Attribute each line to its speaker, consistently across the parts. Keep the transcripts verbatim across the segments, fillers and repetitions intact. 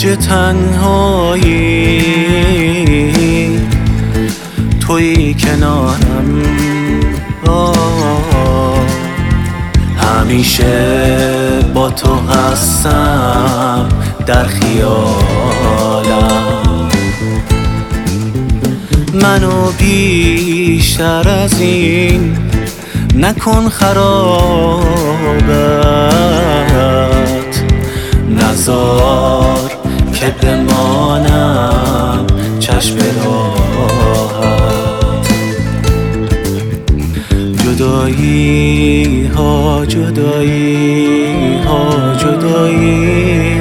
Speaker 1: اوج تنهایی تویی کنارم، آه همیشه با تو هستم در خیالم. منو بیشتر از این نکن خرابت، نذار که بمانم چشم راحت. جدایی ها جدایی ها جدایی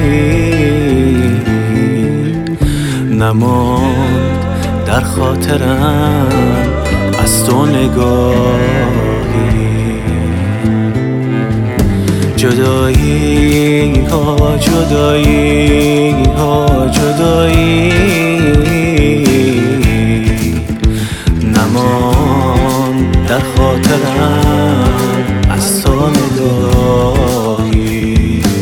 Speaker 1: نماند در خاطرم از تو نگاهی. جدایی ها جدایی ها جدایی نماند در خاطرم از تو نگاهی.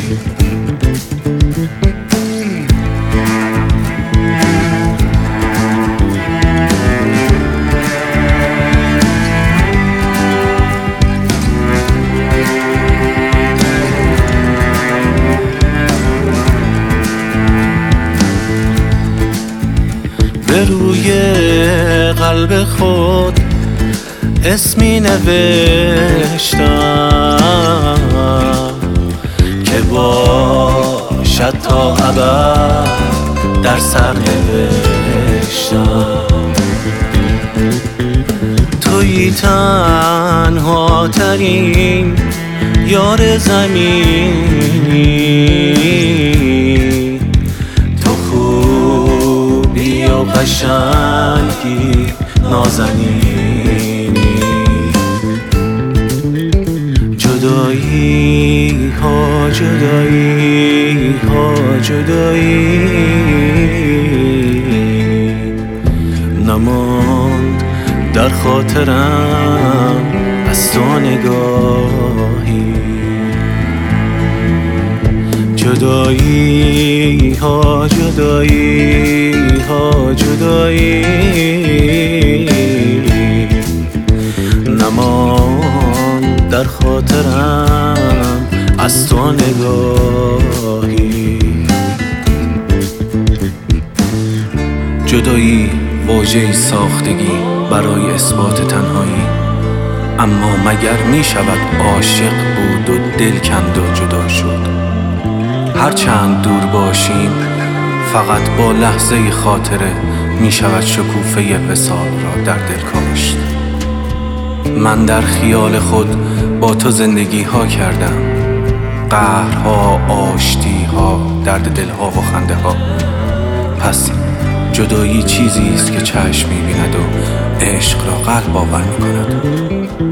Speaker 1: به روی قلب خود اسمی نوشتم که باشد تا ابد در سر نوشتم. تویی تنها ترین یار زمینی، تو خوبی و قشنگی نازنینی. جدایی ها جدایی ها جدایی نماند در خاطرم از تو نگاهی. جدایی ها جدایی ها جدایی نماند در خاطرم از تو نگاهی.
Speaker 2: جدایی واژه‌ای ساختگی برای اثبات تنهایی، اما مگر می شود عاشق بود و دل کند و جدا شد؟ هر چند دور باشیم فقط با لحظه خاطره می شود شکوفه وصال را در دل کاشت. من در خیال خود با تو زندگی ها کردم، قهرها، آشتی ها، درد دل ها و خنده ها. پس جدایی چیزی است که چشم می بیند و عشق را قلب باور می کند.